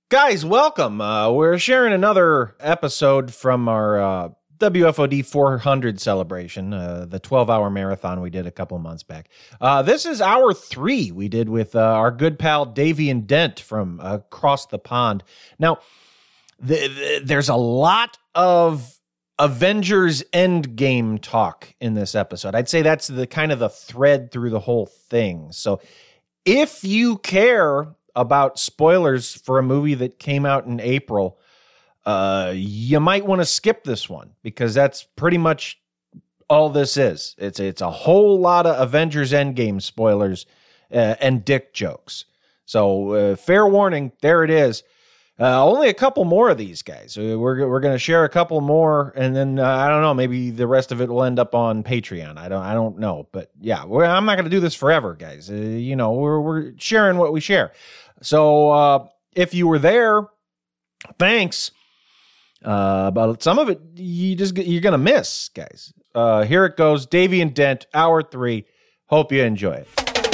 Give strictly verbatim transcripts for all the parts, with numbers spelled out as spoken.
Guys, welcome. Uh, we're sharing another episode from our uh, W F O D four hundred celebration, uh, the twelve-hour marathon we did a couple months back. Uh, this is hour three we did with uh, our good pal Davian Dent from across the pond. Now, the, the, there's a lot of Avengers Endgame talk in this episode. I'd say that's the kind of the thread through the whole thing. So if you care about spoilers for a movie that came out in April, uh, you might want to skip this one because that's pretty much all this is. It's it's a whole lot of Avengers Endgame spoilers uh, and dick jokes. So uh, fair warning, there it is. Uh, only a couple more of these guys. Uh, we're we're going to share a couple more, and then uh, I don't know. Maybe the rest of it will end up on Patreon. I don't I don't know, but yeah, we're, I'm not going to do this forever, guys. Uh, you know, we're we're sharing what we share. So uh, if you were there, thanks. Uh, but some of it you just you're going to miss, guys. Uh, here it goes. Davian Dent, hour three. Hope you enjoy it.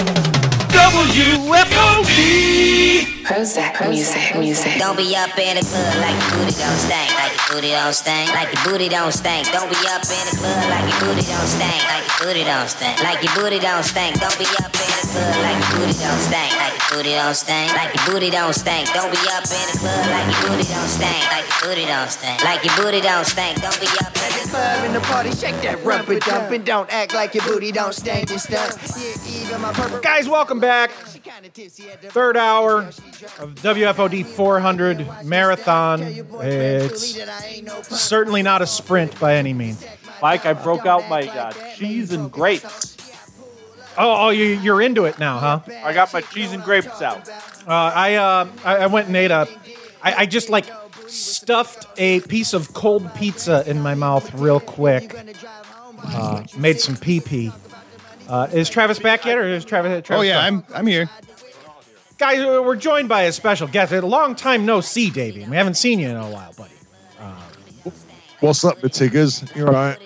W F O D Prozac music, music. Don't be up in the club like your booty don't stink, like your booty don't stink, like your booty don't stink. Don't be up in the club like your booty don't stink, like your booty don't stink, like your booty don't stink. Don't be up in the club like your booty don't stink, like your booty don't stink, like your booty don't stink. Don't be up in the club like your booty don't stink, like your booty don't stink, like your booty don't stink. Don't be up in the club in the party, shake that rump and dump and don't act like your booty don't stink and stuff. Guys, welcome back. Third hour of W F O D four hundred marathon. It's certainly not a sprint by any means. Mike, I broke out my uh, cheese and grapes. Oh, oh, you, you're into it now, huh? I got my cheese and grapes out. Uh, I, uh, I I went and ate a. I, I just like stuffed a piece of cold pizza in my mouth real quick. Uh, made some pee pee. Uh, is Travis back yet, or is Travis? Travis oh yeah, back? I'm I'm here. Guys, we're joined by a special guest. A long time no see, Davey. We haven't seen you in a while, buddy. Uh, What's up, the Tiggers? You all right?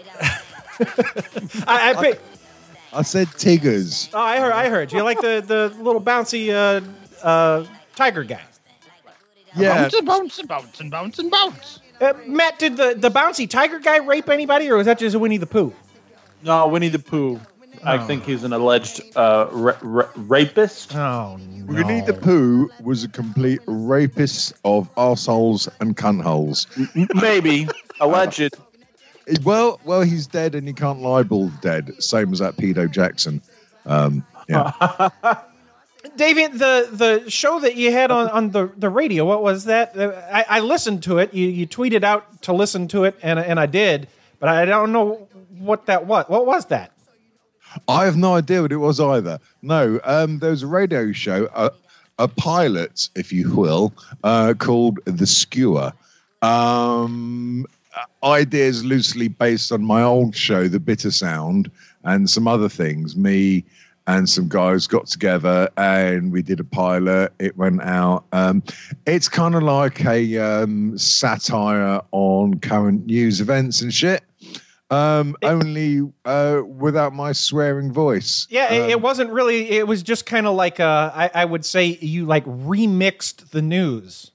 I, I, I, I said Tiggers. Oh, I heard. I heard. You like the, the little bouncy uh, uh, tiger guy? Yeah. Bounce and bounce and bounce and bounce and bounce. Uh, Matt, did the, the bouncy tiger guy rape anybody, or was that just a Winnie the Pooh? No, Winnie the Pooh. I Oh. think he's an alleged uh, ra- ra- rapist. Oh, no. Winnie the Pooh was a complete rapist of arseholes and cuntholes. Maybe. Alleged. Well, well, he's dead and he can't libel dead. Same as that pedo Jackson. Um, yeah. David, the, the show that you had on, on the, the radio, what was that? I, I listened to it. You, you tweeted out to listen to it, and and I did, but I don't know what that was. What was that? I have no idea what it was either. No, um, there was a radio show, a, a pilot, if you will, uh, called The Skewer. Um, ideas loosely based on my old show, The Bitter Sound, and some other things. Me and some guys got together and we did a pilot. It went out. Um, it's kind of like a um, satire on current news events and shit. Um, it, only uh, without my swearing voice. Yeah, um, it, it wasn't really. It was just kind of like a, I, I would say you like remixed the news.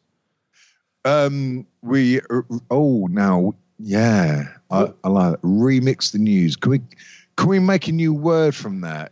Um, we oh now yeah, I, I like that. Remix the news. Can we can we make a new word from that?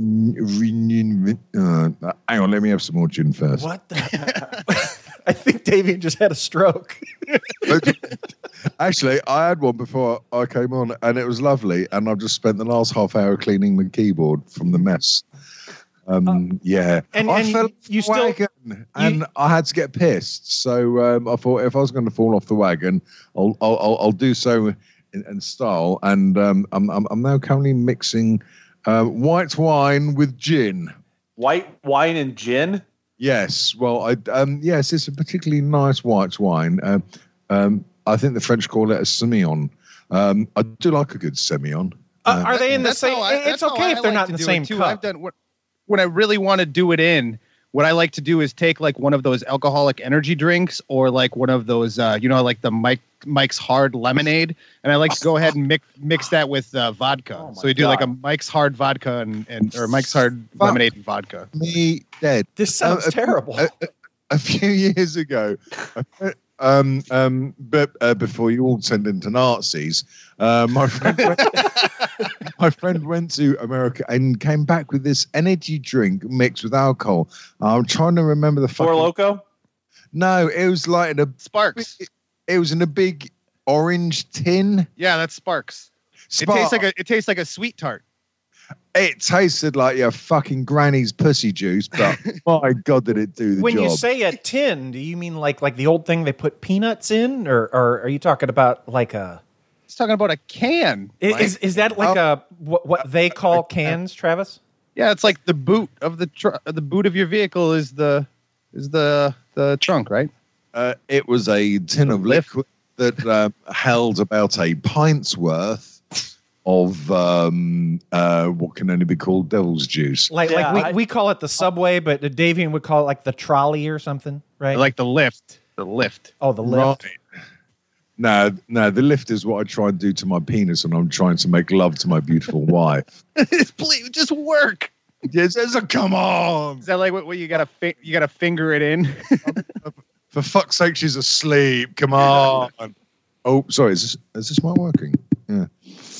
Uh, hang on, let me have some more gin first. What the? I think Davian just had a stroke. Actually, I had one before I came on, and it was lovely. And I've just spent the last half hour cleaning the keyboard from the mess. Um, uh, yeah, and, I and fell you off the still, wagon, and you, I had to get pissed. So um, I thought if I was going to fall off the wagon, I'll I'll, I'll, I'll do so in, in style. And um, I'm, I'm I'm now currently mixing uh, white wine with gin. White wine and gin. Yes, well, I um, yes, it's a particularly nice white wine. Uh, um, I think the French call it a Semillon. Um, I do like a good Semillon. Uh, uh, are they in the That's same? I, it's okay if they're like not in the do same it too. cup. I've done what, when I really want to do it in. What I like to do is take like one of those alcoholic energy drinks, or like one of those, uh, you know, like the Mike Mike's Hard Lemonade, and I like to go ahead and mix mix that with uh, vodka. Oh so we do God. like a Mike's Hard vodka and, and or Mike's Hard Lemonade and vodka. Me dead. This sounds Uh, uh, terrible. uh, uh, a few years ago, um, um, but uh, before you all turned into Nazis, uh, my friend went, my friend went to America and came back with this energy drink mixed with alcohol. I'm trying to remember the Four fucking. Loco? No, it was like in a Sparks. It, it was in a big orange tin. Yeah, that's Sparks. Spark. It tastes like a it tastes like a sweet tart. It tasted like your fucking granny's pussy juice, but my God, did it do the When job. you say a tin, do you mean like like the old thing they put peanuts in, or or are you talking about like a? It's talking about a can. Mike. Is is that like a what, what they call cans, Travis? Yeah, it's like the boot of the tr- the boot of your vehicle is the is the the trunk, right? Uh, it was a tin of liquid that uh, held about a pint's worth of um, uh, what can only be called devil's juice. Like Yeah, like we, I- we call it the subway, but Davian would call it like the trolley or something, right? Like the lift. The lift. oh, the lift. Right. No, no, the lift is what I try and do to my penis when I'm trying to make love to my beautiful wife. Please just work. Yes, yes, come on. Is that like what, what you gotta fi- you gotta finger it in? For fuck's sake, she's asleep. Come on. Oh, sorry. Is this, is this mic working? Yeah.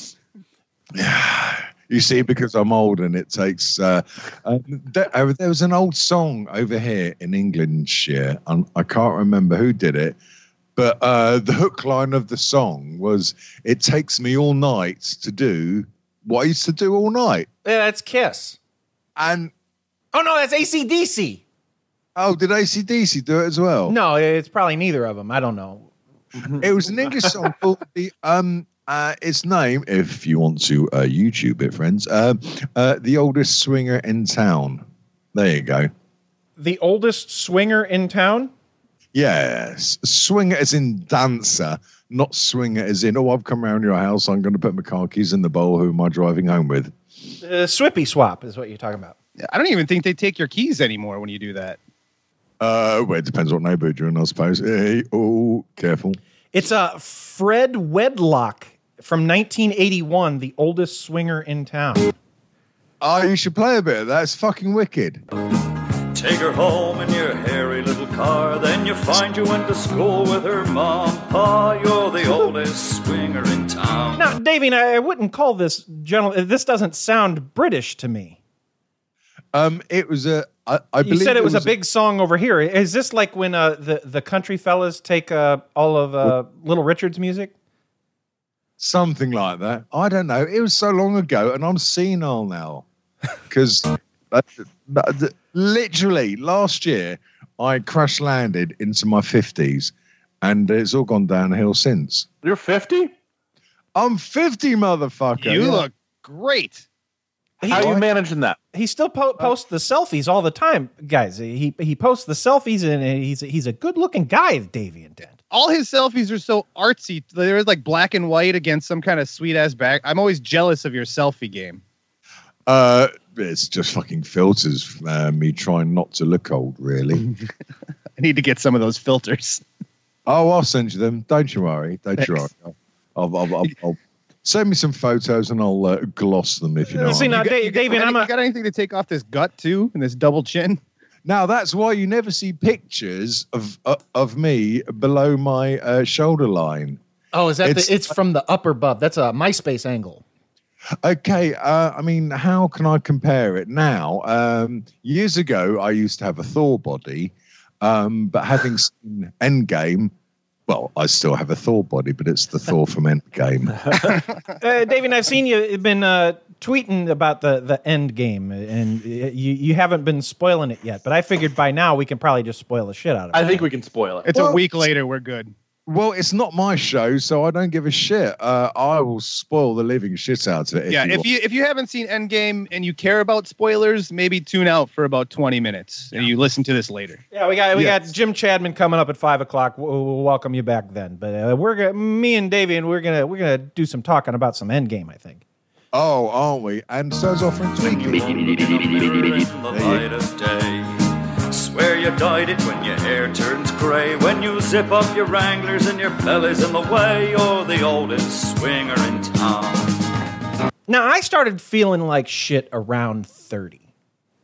Yeah. You see, because I'm old and it takes. Uh, uh, there, uh, there was an old song over here in Englandshire. And I can't remember who did it, but uh, the hook line of the song was, "It takes me all night to do what I used to do all night." Yeah, that's Kiss. And Oh no, that's A C D C. oh, did A C D C do it as well? No, it's probably neither of them. I don't know. It was an English song called the um. Uh, its name, if you want to uh, YouTube it, friends, uh, uh, the oldest swinger in town. There you go. The oldest swinger in town. Yes, swinger as in dancer, not swinger as in, oh, I've come around your house, I'm going to put my car keys in the bowl, who am I driving home with? Uh, Swippy swap is what you're talking about. I don't even think they take your keys anymore when you do that. Uh, well, it depends what neighborhood you're in, I suppose. Hey, oh, careful. It's a uh, Fred Wedlock from nineteen eighty-one, the oldest swinger in town. Oh, you should play a bit of that. It's fucking wicked. Take her home in your hairy little car, then you find you went to school with her mom. Pa, you're the oldest swinger in town. Now, Davey, I I wouldn't call this general. This doesn't sound British to me. Um, it was a. I, I You believe said it was, was a big song over here. Is this like when uh, the the country fellas take uh, all of uh, Little Richard's music? Something like that. I don't know. It was so long ago, and I'm senile now. Because literally last year, I crash landed into my fifties, and it's all gone downhill since. You're fifty? I'm fifty, motherfucker. You Yeah. look great. How are you managing that? He still po- posts the selfies all the time, guys. He he posts the selfies, and he's he's a good looking guy, Davey and Dent. All his selfies are so artsy. They're like black and white against some kind of sweet ass back. I'm always jealous of your selfie game. Uh, it's just fucking filters. Uh, me trying not to look old, really. I need to get some of those filters. Oh, I'll send you them. Don't you worry. Don't you worry. I'll, I'll, I'll, I'll send me some photos and I'll uh, gloss them if you know. See, what I now, mean. Da- You got, David, any- I'm a- you got anything to take off this gut too, and this double chin? Now that's why you never see pictures of uh, of me below my uh, shoulder line. Oh, is that It's- the, it's from the upper bub? That's a MySpace angle. Okay, uh, I mean, how can I compare it now? Um, years ago, I used to have a Thor body, um, but having seen Endgame, well, I still have a Thor body, but it's the Thor from Endgame. Uh, David, I've seen you been uh, tweeting about the, the end game, and you, you haven't been spoiling it yet. But I figured by now we can probably just spoil the shit out of it. I think we can spoil it. It's Well, a week later. We're good. Well, it's not my show, so I don't give a shit. Uh, I will spoil the living shit out of it. If Yeah, you if want. you if you haven't seen Endgame and you care about spoilers, maybe tune out for about twenty minutes and you listen to this later. Yeah, we got we Yes. got Jim Chadman coming up at five o'clock. We'll, we'll welcome you back then. But uh, we're gonna, me and Davey, and we're gonna we're gonna do some talking about some Endgame. I think. Oh, aren't we? And so's our friend Tweaky. In the light of day. Swear you dyed it when your hair turns grey. When you zip up your Wranglers and your belly's in the way. You're the oldest swinger in town. Now I started feeling like shit around thirty.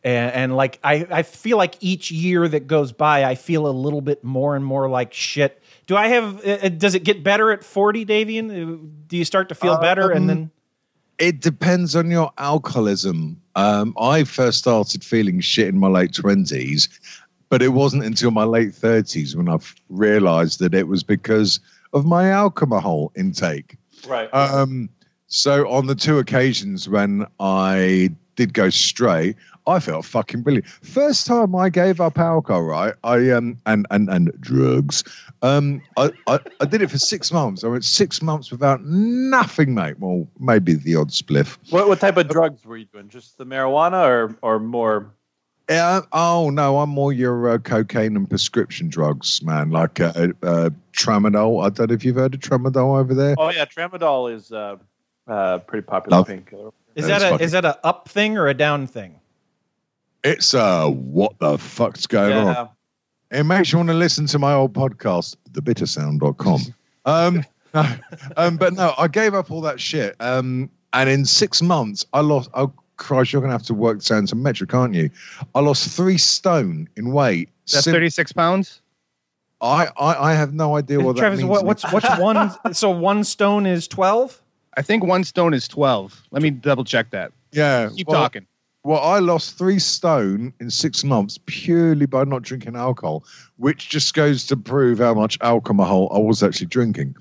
And, and like I, I feel like each year that goes by, I feel a little bit more and more like shit. Do I have? Uh, does it get better at forty, Davian? Uh, Do you start to feel better, Um, and then? It depends on your alcoholism. Um, I first started feeling shit in my late twenties, but it wasn't until my late thirties when I realized that it was because of my alcohol intake. Right. Um, so on the two occasions when I did go straight, I felt fucking brilliant. First time I gave up alcohol, right? I um and and and drugs. Um, I, I I did it for six months. I went six months without nothing, mate. Well, maybe the odd spliff. What what type of drugs were you doing? Just the marijuana, or or more? Yeah. Oh no, I'm more your uh, cocaine and prescription drugs, man. Like uh, uh, tramadol. I don't know if you've heard of tramadol over there. Oh yeah, tramadol is uh, uh pretty popular Love. painkiller. Is That's that a fucking- is that a up thing or a down thing? It's uh, what the fuck's going on? Yeah. It makes you want to listen to my old podcast, the bitter sound dot com. Um, no, um, but no, I gave up all that shit. Um, and in six months, I lost. Oh Christ, you're gonna have to work down some metric, aren't you? I lost three stone in weight. That's Sim- thirty-six pounds. I, I I have no idea what Travis, that means. what, what's what's one? So one stone is twelve. I think one stone is twelve. Let me double check that. Yeah, Keep well, talking. Well, I lost three stone in six months purely by not drinking alcohol, which just goes to prove how much alcohol I was actually drinking,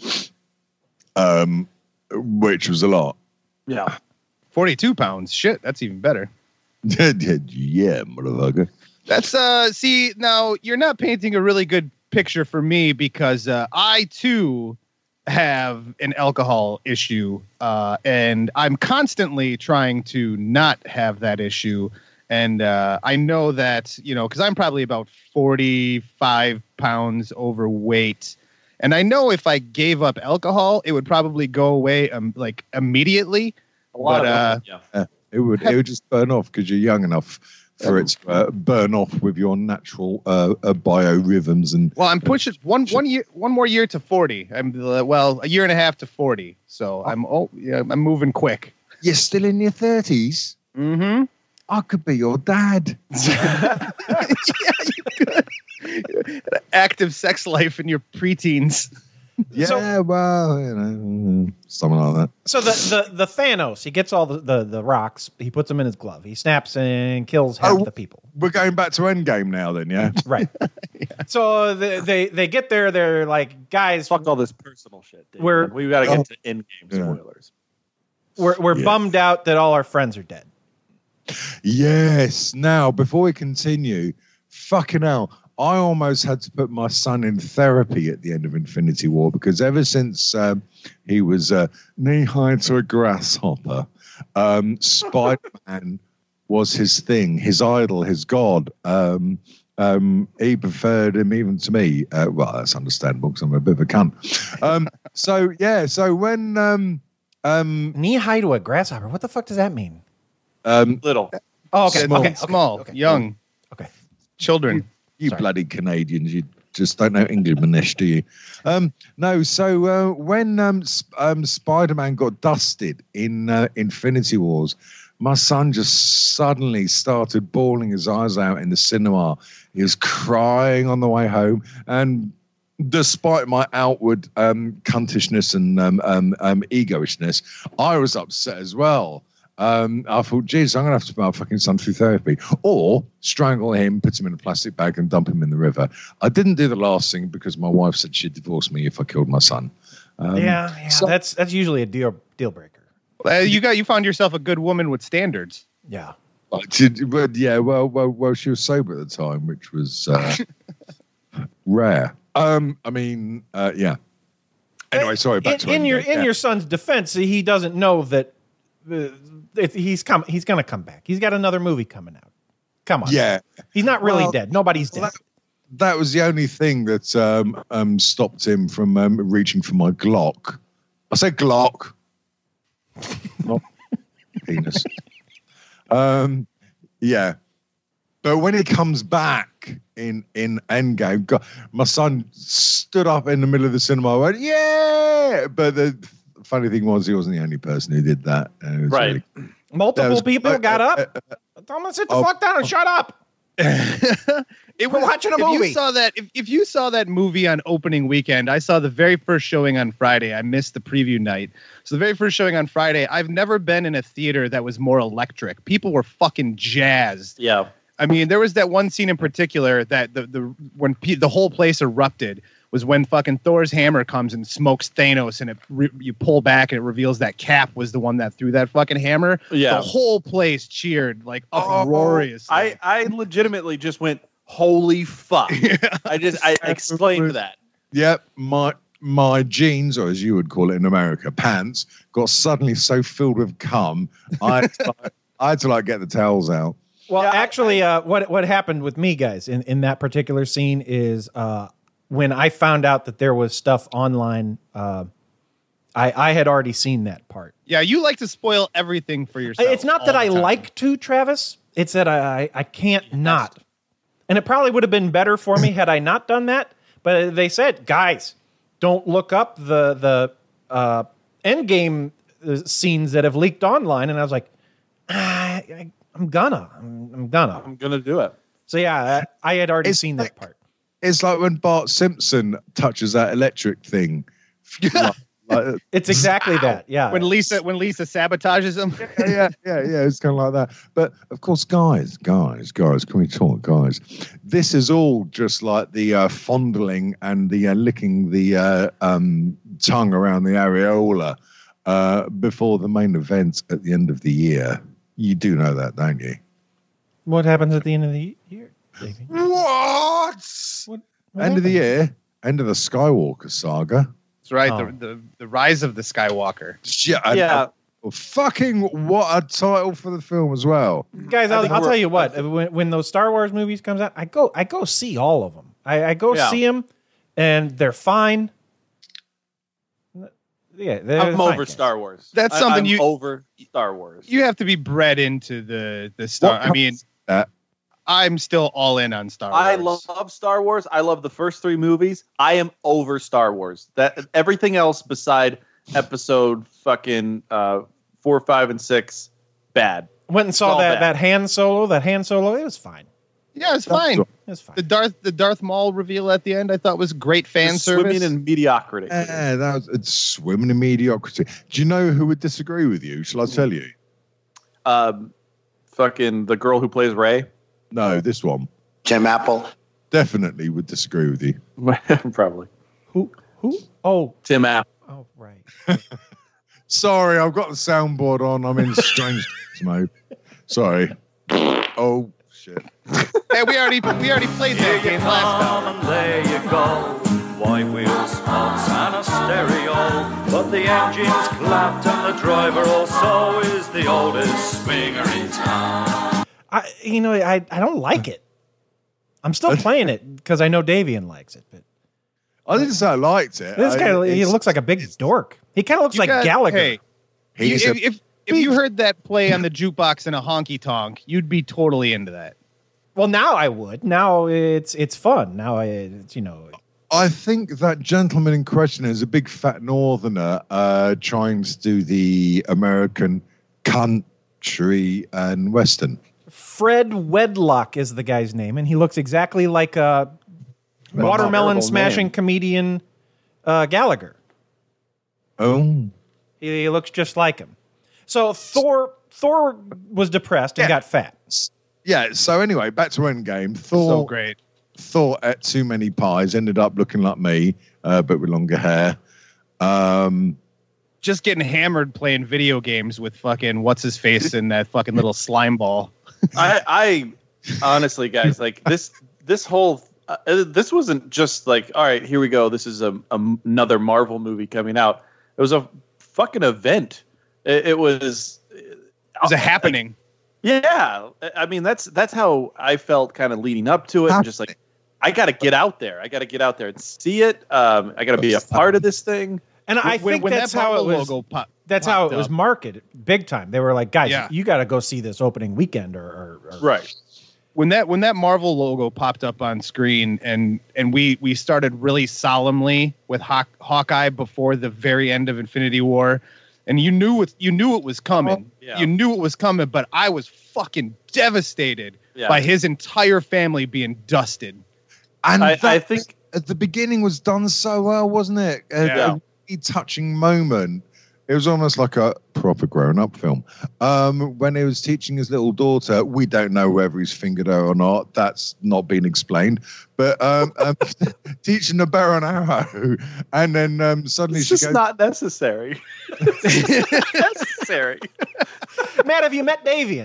um, which was a lot. Yeah. forty-two pounds. Shit, that's even better. Yeah, motherfucker. That's uh see, now you're not painting a really good picture for me because uh, I too have an alcohol issue uh and I'm constantly trying to not have that issue, and uh I know that, you know, because I'm probably about forty-five pounds overweight, and I know if I gave up alcohol it would probably go away um, like immediately. A lot But, of uh, them, yeah. It would it would just burn off because you're young enough for it to uh, burn off with your natural uh, uh, biorhythms and. Well, I'm pushing one one year, one more year to forty. I'm uh, well, a year and a half to forty. So I'm oh, yeah, I'm moving quick. You're still in your thirties. Mm-hmm. I could be your dad. Yeah, you could. Active sex life in your preteens. Yeah, So- well, you know, something like that. So the, the the Thanos, he gets all the, the the rocks, he puts them in his glove, he snaps and kills half Oh. the people. We're going back to Endgame now, then, yeah. Right. So they, they they get there, they're like, guys, Fuck all this personal shit. Dude. We're- we got to get Oh. to in-game Yeah. spoilers. we're we're Yeah. bummed out that all our friends are dead. Yes. Now, before we continue, fucking hell, I almost had to put my son in therapy at the end of Infinity War because ever since um, he was uh, knee high to a grasshopper, um, Spider-Man was his thing, his idol, his god. Um, um, he preferred him even to me. Uh, well, that's understandable because I'm a bit of a cunt. Um, so, yeah, so when... Um, um, Knee high to a grasshopper. What the fuck does that mean? um, Little. Oh, okay, Small. okay, okay, Small, okay. young, Okay. children. You Sorry. bloody Canadians, you just don't know English, do you? Um, no, so uh, when um, Sp- um, Spider-Man got dusted in uh, Infinity Wars, my son just suddenly started bawling his eyes out in the cinema. He was crying on the way home, and despite my outward um, cuntishness and um, um, um, egoishness, I was upset as well. Um, I thought, geez, I'm going to have to put my fucking son through therapy or strangle him, put him in a plastic bag and dump him in the river. I didn't do the last thing because my wife said she'd divorce me if I killed my son. Um, yeah, yeah, so- that's that's usually a deal deal breaker. Uh, you got you found yourself a good woman with standards. Yeah. I did- but yeah, well, well, well, she was sober at the time, which was uh, rare. Um, I mean, uh, yeah. Anyway, sorry. Back in, to in your Endgame. in Yeah. your son's defense, he doesn't know that uh, if he's come. He's going to come back. He's got another movie coming out. Come on. Yeah. He's not really Well, dead. Nobody's well, dead. that, that was the only thing that um, um, stopped him from um, reaching for my Glock. I say Glock, not penis. Um, yeah, but when he comes back in in Endgame, God, my son stood up in the middle of the cinema. Went, yeah, but the funny thing was he wasn't the only person who did that. And it was Right. really- Multiple that was- people uh, got uh, up. uh, uh, Tell him to sit the Oh. fuck down and shut up. It We're was watching a if movie. You saw that if, if you saw that movie on opening weekend, I saw the very first showing on Friday. I missed the preview night. So the very first showing on Friday, I've never been in a theater that was more electric. People were fucking jazzed. Yeah. I mean, there was that one scene in particular that the the when pe- the whole place erupted was when fucking Thor's hammer comes and smokes Thanos, and it re- you pull back and it reveals that Cap was the one that threw that fucking hammer. Yeah. The whole place cheered like Oh, uproariously. I, I legitimately just went, holy fuck. I just I exclaimed that. Yep, my my jeans, or as you would call it in America, pants, got suddenly so filled with cum, I had to, like, I had to like get the towels out. Well, Yeah, I- actually, uh, what what happened with me, guys, in, in that particular scene is uh, when I found out that there was stuff online. Uh, I I had already seen that part. Yeah, you like to spoil everything for yourself. It's not that all I the time. like to, Travis. It's that I I can't not. And it probably would have been better for me had I not done that. But they said, guys, don't look up the the uh, Endgame uh, scenes that have leaked online. And I was like, ah, I, I'm gonna, I'm, I'm gonna. I'm gonna do it. So yeah, I, I had already It's seen like- that part. It's like when Bart Simpson touches that electric thing. like, like, It's exactly that. Yeah. When Lisa when Lisa sabotages him. yeah, yeah, yeah. It's kind of like that. But of course, guys, guys, guys, can we talk, guys? This is all just like the uh, fondling and the uh, licking the uh, um, tongue around the areola uh, before the main event at the end of the year. You do know that, don't you? What happens at the end of the year, Davey? What? What End of the happens? year. End of the Skywalker saga. That's right. Oh. The, the the rise of the Skywalker. Yeah. and- Yeah. oh, fucking what a title for the film as well. Guys, I I'll, think I'll we're- tell you what. When, when those Star Wars movies comes out, I go I go see all of them. I, I go Yeah. see them, and they're fine. Yeah, they're I'm fine, over guys. Star Wars. That's I- something I'm you- over Star Wars. You have to be bred into the the Star. What I mean, comes- uh, I'm still all in on Star Wars. I love Star Wars. I love the first three movies. I am over Star Wars. That everything else beside episode fucking uh, four, five, and six, bad. Went and saw all that bad. that Han Solo. That Han Solo. It was fine. Yeah, it's fine. It was fine. The Darth the Darth Maul reveal at the end I thought was great fan Just service. Swimming in mediocrity. Yeah, that was it's swimming in mediocrity. Do you know who would disagree with you? Shall I tell you? Um, fucking the girl who plays Rey. No, this one Jim Apple. definitely would disagree with you. Probably Who? Who? Oh, Tim App. oh, right. Sorry, I've got the soundboard on. I'm in strange mode. Sorry. Oh shit. Hey, we already we already played Here that you game last come time. and there you go. White wheel spots and a stereo. But the engine's clapped and the driver also is the oldest swinger in town. I, you know, I, I don't like it. I'm still playing it because I know Davian likes it. But I didn't say I liked it. this I- guy, he it's- looks like a big dork. He kind of looks You like got- Gallagher. Hey, you, He's if, a if if you heard that play on the jukebox in a honky tonk, you'd be totally into that. Well, now I would. Now it's it's fun. Now I, it's, you know, I think that gentleman in question is a big fat northerner uh, trying to do the American country and western. Fred Wedlock is the guy's name, and he looks exactly like a Well, watermelon terrible smashing name. comedian uh, Gallagher. Oh, He, he looks just like him. So Thor Thor was depressed and Yeah. got fat. yeah. So anyway, back to Endgame. Thor, So great. Thor ate too many pies, ended up looking like me, uh, but with longer hair. Um, Just getting hammered playing video games with fucking what's his face and that fucking little slime ball. I, I honestly, guys, like this, this whole, uh, this wasn't just like, all right, here we go. This is a, a another Marvel movie coming out. It was a fucking event. It, it was. It was a happening. Yeah, I mean that's that's how I felt kind of leading up to it. And just like, I got to get out there. I got to get out there and see it. Um, I got to be a part of this thing. And I when, think when that's that how it Marvel was. logo pop, That's how it popped was up. marketed big time. They were like, guys, Yeah. you got to go see this opening weekend, or, or, or Right. when that when that Marvel logo popped up on screen and and we we started really solemnly with Hawk, Hawkeye before the very end of Infinity War, and you knew it. You knew it was coming. Oh, yeah. You knew it was coming, but I was fucking devastated Yeah. by his entire family being dusted. And I, that, I think at the beginning was done so well, wasn't it? A, Yeah. a really touching moment. It was almost like a proper grown-up film. Um, when he was teaching his little daughter, we don't know whether he's fingered her or not. That's not been explained. But um, um, teaching the bow and arrow, and then um, suddenly it's she just goes, not necessary. necessary. Matt, have you met Davian?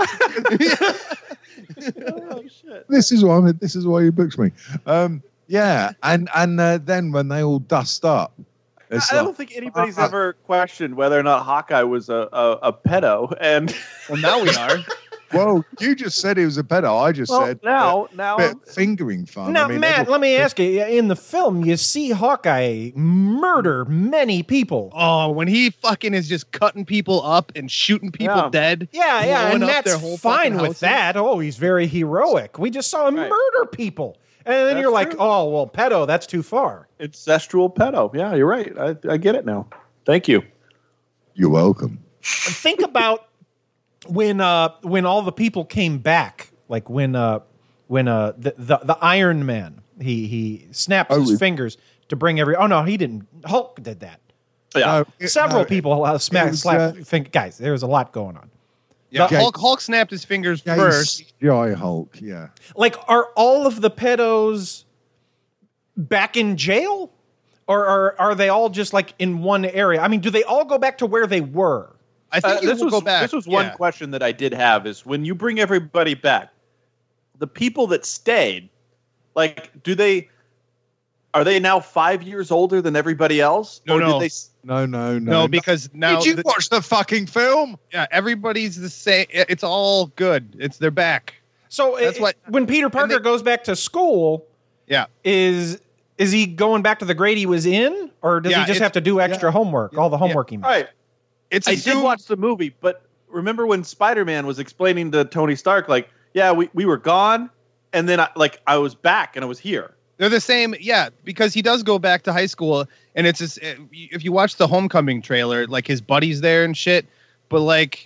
Oh shit. "This is why I'm, this is why you booked me." Um, yeah, and and uh, then when they all dust up, it's I like, don't think anybody's uh, ever questioned whether or not Hawkeye was a, a, a pedo. And Well, now we are. well, you just said he was a pedo. I just well, said now, now, bit of fingering fun. Now, I mean, Matt, everyone- let me ask you. In the film, you see Hawkeye murder many people. Oh, when he fucking is just cutting people up and shooting people Yeah. dead. Yeah, yeah, and blowing up their Matt's whole fine fucking with houses. that. Oh, he's very heroic. We just saw him Right. murder people. And then That's you're like, true. oh, well, pedo, that's too far. incestual pedo. Yeah, you're right. I, I get it now. Thank you. You're welcome. Think about when uh when all the people came back, like when uh when uh the the, the Iron Man, he he snaps Oh, his we- fingers to bring every oh no, he didn't. Hulk did that. Yeah. No, it- Several no, people uh, smack, it was, slap uh, fin- guys, there was a lot going on. Yeah, Okay. Hulk, Hulk snapped his fingers yeah, first. C G I Hulk. Yeah. Like, are all of the pedos back in jail? Or are, are they all just like in one area? I mean, do they all go back to where they were? I think Uh, he this will was go back. this was one Yeah. question that I did have is when you bring everybody back, the people that stayed, like, do they are they now five years older than everybody else? No, or no. Did they, s- No, no, no. No, because now Did you the- watch the fucking film? yeah, everybody's the same. It's all good. It's they're back. So That's it- what- when Peter Parker they- goes back to school, Yeah. is is he going back to the grade he was in? Or does Yeah, he just it's- have to do extra homework, all the homework he all missed? right. It's I did assumed- watch the movie, but remember when Spider-Man was explaining to Tony Stark, like, yeah, we, we were gone, and then I, like I was back and I was here. They're the same, yeah, because he does go back to high school, and it's just, if you watch the Homecoming trailer, like his buddies there and shit, but like,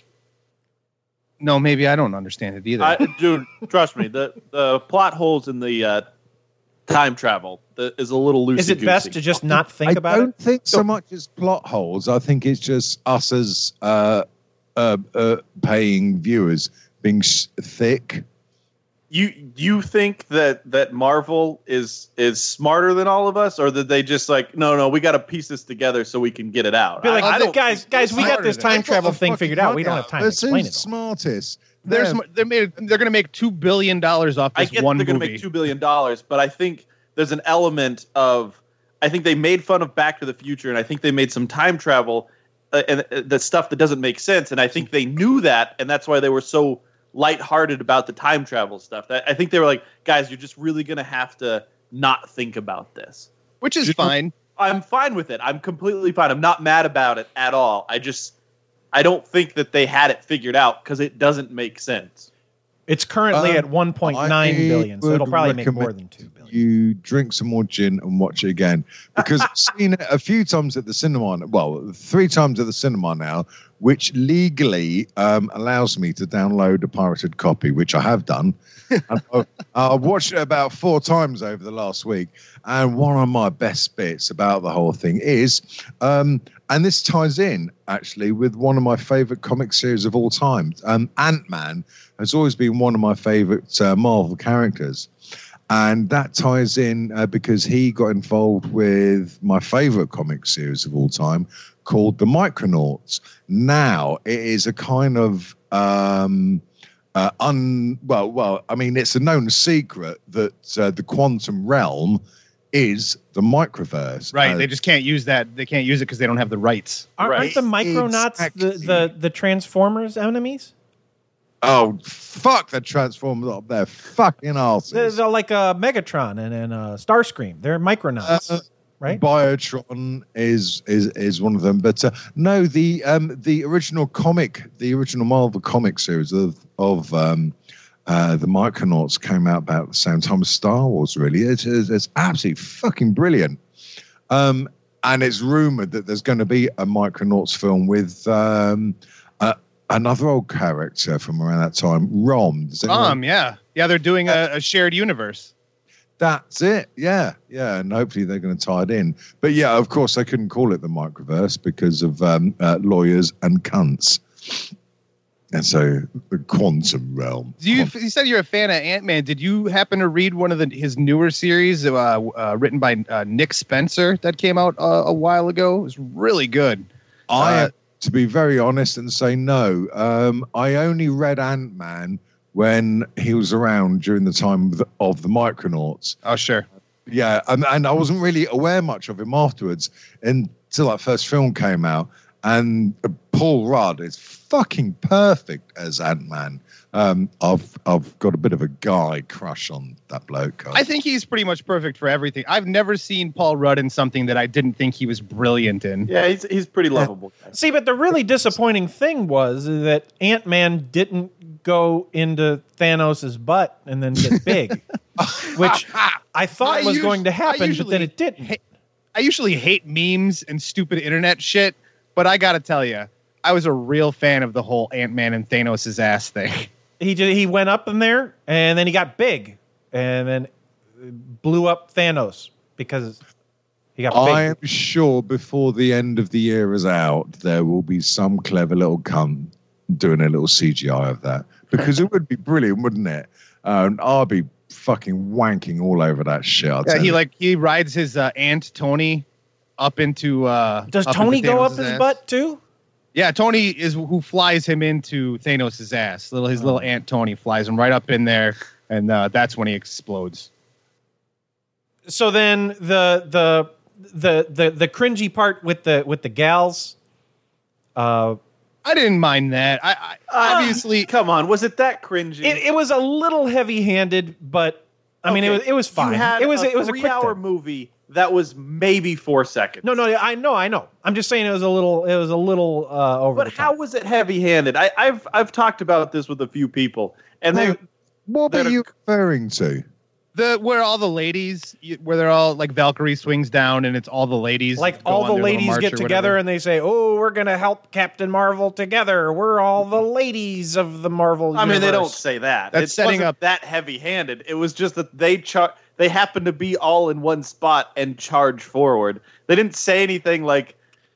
no, maybe I don't understand it either. I, dude, trust me, the the plot holes in the uh, time travel the, is a little loosey. Is it best to just not think I about don't it? think so much as plot holes. I think it's just us as uh, uh, uh, paying viewers being s- thick. You you think that that Marvel is is smarter than all of us, or that they just like no no we got to piece this together so we can get it out? Be like, I, I don't guys, think guys, they're we got smarter this than time us. travel Got thing the figured out. We fucking don't have time to Let's explain who's it all. smartest. They're Them. sm- they're made they're gonna make two billion dollars off I this get one they're going to movie. make two billion dollars, but I think there's an element of I think they made fun of Back to the Future, and I think they made some time travel uh, and uh, the stuff that doesn't make sense, and I think they knew that, and that's why they were so lighthearted about the time travel stuff. That I think they were like, guys, you're just really going to have to not think about this. Which is fine. I'm fine with it. I'm completely fine. I'm not mad about it at all. I just I don't think that they had it figured out because it doesn't make sense. It's currently Um, at one point nine I billion, so it'll would probably make more recommend than two billion. You drink some more gin and watch it again, because I've seen it a few times at the cinema. Well, three times at the cinema now, which legally um, allows me to download a pirated copy, which I have done. And I've, I've watched it about four times over the last week, and one of my best bits about the whole thing is, um, and this ties in actually with one of my favorite comic series of all time. Um, Ant-Man has always been one of my favorite uh, Marvel characters. And that ties in uh, because he got involved with my favorite comic series of all time called The Micronauts. Now, it is a kind of, um, uh, un well, well, I mean, it's a known secret that uh, the quantum realm is the microverse. Right. Uh, They just can't use that. They can't use it because they don't have the rights. Aren't, Right. aren't the Micronauts the, Exactly. the, the Transformers enemies? oh, fuck the Transformers up there. Fucking They're, arses. they're like uh, Megatron and, and uh, Starscream. They're Micronauts, Uh, right? Biotron is is is one of them, but uh, no, the um the original comic, the original Marvel comic series of of um uh the Micronauts came out about the same time as Star Wars. Really, it's it's, it's absolutely fucking brilliant. Um, and it's rumored that there's going to be a Micronauts film with um, uh, another old character from around that time, Rom. Does anyone- Um, yeah. Yeah, they're doing a, a shared universe. That's it. Yeah, yeah, and hopefully they're going to tie it in. But yeah, of course, they couldn't call it the Microverse because of um, uh, lawyers and cunts. And so the quantum realm. Do you, you said you're a fan of Ant-Man. Did you happen to read one of the, his newer series uh, uh, written by uh, Nick Spencer that came out uh, a while ago? It was really good. I Uh, have to be very honest and say no. Um, I only read Ant-Man when he was around during the time of the, of the Micronauts. Oh, sure. Yeah, and, and I wasn't really aware much of him afterwards until that first film came out. And uh, Paul Rudd is fucking perfect as Ant-Man. Um, I've I've got a bit of a guy crush on that bloke. I think he's pretty much perfect for everything. I've never seen Paul Rudd in something that I didn't think he was brilliant in. Yeah, he's he's pretty lovable. See, but the really disappointing thing was that Ant-Man didn't go into Thanos' butt and then get big, which I thought I was us- going to I happen, but usually then it didn't. ha- I usually hate memes and stupid internet shit, but I gotta tell you, I was a real fan of the whole Ant-Man and Thanos' ass thing. He just, he went up in there, and then he got big, and then blew up Thanos because he got big. I am sure before the end of the year is out, there will be some clever little cunt doing a little C G I of that, because it would be brilliant, wouldn't it? Um, I'll be fucking wanking all over that shit. I'll Yeah, tell he you. like he rides his uh, aunt Tony up into. Uh, Does up Tony into go up Thanos' his ass. butt too? Yeah, Tony is who flies him into Thanos' ass. Little his little aunt Tony flies him right up in there, and uh, that's when he explodes. So then the the the the the cringy part with the with the gals. Uh, I didn't mind that. I, I obviously come on, was it that cringy? it, it was a little heavy-handed, but I mean, it Okay, was it was fine. You had It was a it was a quick three-hour thing. movie that was maybe four seconds. No, no, I know, I know. I'm just saying it was a little, it was a little uh, over. But the how top. was it heavy-handed? I, I've I've talked about this with a few people, and they What- what they're- are you referring to? the where all the ladies where they're all like Valkyrie swings down and it's all the ladies Like go all on the their little ladies march get or together whatever. and they say, "Oh, we're gonna help Captain Marvel together. We're all the ladies of the Marvel." I mean, they don't universe." say that. That's it setting wasn't up- that heavy-handed. It was just that they char- they happened to be all in one spot and charge forward. They didn't say anything like,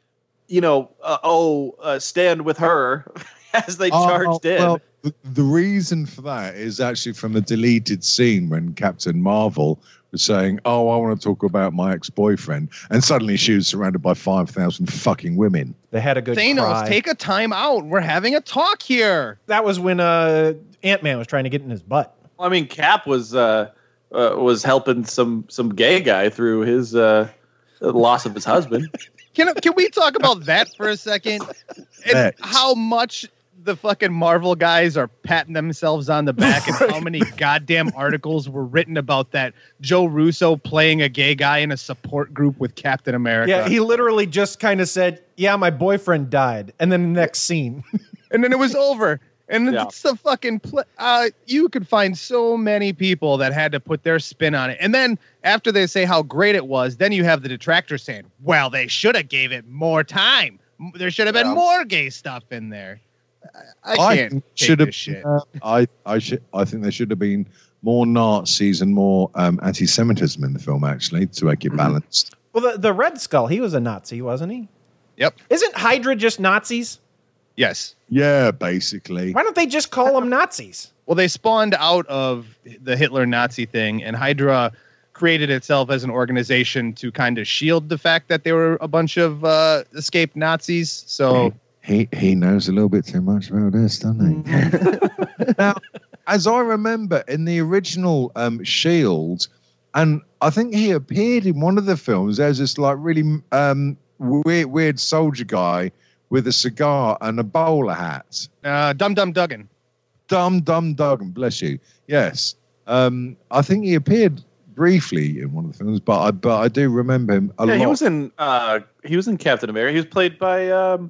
you know, uh, oh, uh, stand with her as they Oh, charged in. well, the, the reason for that is actually from a deleted scene when Captain Marvel was saying, "Oh, I want to talk about my ex-boyfriend," and suddenly she was surrounded by five thousand fucking women. They had a good Thanos, cry. take a time out. We're having a talk here. That was when uh, Ant-Man was trying to get in his butt. I mean, Cap was uh, uh, was helping some some gay guy through his uh, loss of his husband. Can can we talk about that for a second? And Next. how much the fucking Marvel guys are patting themselves on the back, and how many goddamn articles were written about that Joe Russo playing a gay guy in a support group with Captain America. Yeah, he literally just kind of said, "Yeah, my boyfriend died," and then the next scene. and then it was over. And Yeah. it's the fucking pl- uh, you could find so many people that had to put their spin on it. And then after they say how great it was, then you have the detractors saying, "Well, they should have gave it more time. M- There should have been Yeah. more gay stuff in there." I, I I can't think take should have this shit. uh, I I should I think there should have been more Nazis and more um, anti-Semitism in the film, actually, to make it balanced. Well, the, the Red Skull, he was a Nazi, wasn't he? Yep. Isn't Hydra just Nazis? Yes. Yeah, basically. Why don't they just call them Nazis? Well, they spawned out of the Hitler Nazi thing, and Hydra created itself as an organization to kind of shield the fact that they were a bunch of uh, escaped Nazis. So. He he knows a little bit too much about this, doesn't he? Now, as I remember, in the original um, Shield, and I think he appeared in one of the films. There's this like really um, weird, weird soldier guy with a cigar and a bowler hat. Uh, Dum Dum Duggan. Dum Dum Duggan, bless you. Yes, um, I think he appeared briefly in one of the films, but I but I do remember him a yeah, lot. he was in uh, he was in Captain America. He was played by um,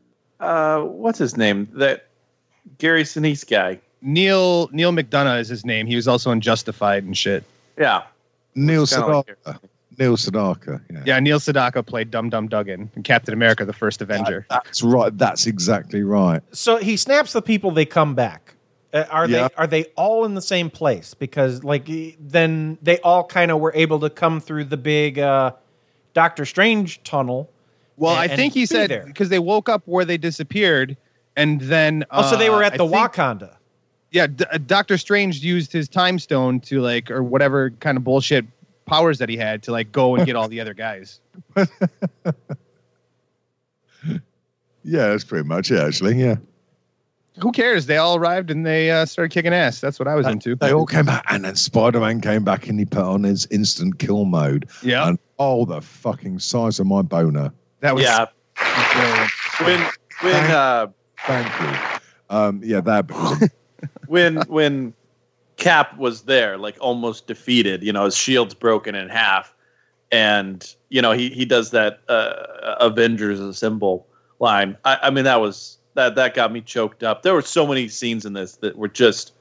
uh, what's his name? That Gary Sinise guy. Neil Neil McDonough is his name. He was also in Justified and shit. Yeah, Neil Kinda Sedaka. like Neil Sedaka. Yeah. Yeah, Neil Sedaka played Dum Dum Dugan in Captain America: The First Avenger. That- that's right. That's exactly right. So he snaps the people. They come back. Uh, are Yeah. they are they all in the same place? Because like e- then they all kind of were able to come through the big uh, Doctor Strange tunnel. Well, and- I think he and be said there. because they woke up where they disappeared, and then Oh, so they were uh, at I the think- Wakanda. Yeah, D- uh, Doctor Strange used his time stone to like, or whatever kind of bullshit powers that he had to like go and get all the other guys. Yeah, that's pretty much it, actually. Yeah. Who cares? They all arrived and they uh, started kicking ass. That's what I was into. They all came back, and then Spider-Man came back and he put on his instant kill mode. Yeah. And oh, the fucking size of my boner. That was Yeah. brilliant. When when uh, Thank you. Um, yeah, that. when when Cap was there, like almost defeated, you know, his shield's broken in half, and you know he he does that uh, Avengers Assemble line. I, I mean, that was that that got me choked up. There were so many scenes in this that were just.